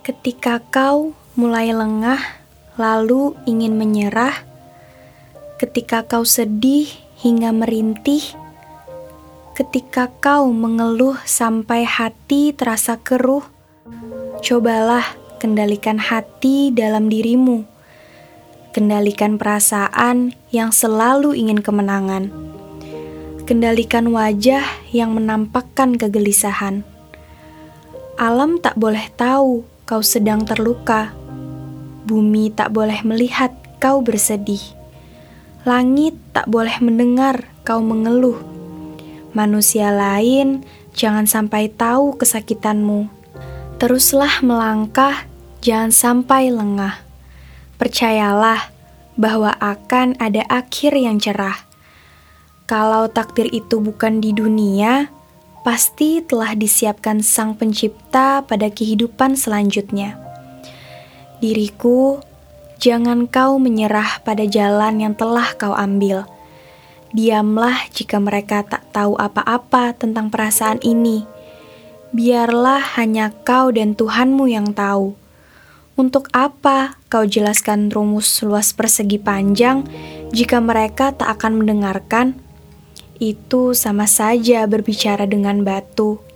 Ketika kau mulai lengah, lalu ingin menyerah, ketika kau sedih hingga merintih, ketika kau mengeluh sampai hati terasa keruh, cobalah kendalikan hati dalam dirimu. Kendalikan perasaan yang selalu ingin kemenangan. Kendalikan wajah yang menampakkan kegelisahan. Alam tak boleh tahu kau sedang terluka. Bumi tak boleh melihat kau bersedih. Langit tak boleh mendengar kau mengeluh. Manusia lain jangan sampai tahu kesakitanmu. Teruslah melangkah, jangan sampai lengah. Percayalah bahwa akan ada akhir yang cerah. Kalau takdir itu bukan di dunia, pasti telah disiapkan Sang Pencipta pada kehidupan selanjutnya. Diriku, jangan kau menyerah pada jalan yang telah kau ambil. Diamlah jika mereka tak tahu apa-apa tentang perasaan ini. Biarlah hanya kau dan Tuhanmu yang tahu. Untuk apa kau jelaskan rumus luas persegi panjang jika mereka tak akan mendengarkan? Itu sama saja berbicara dengan batu.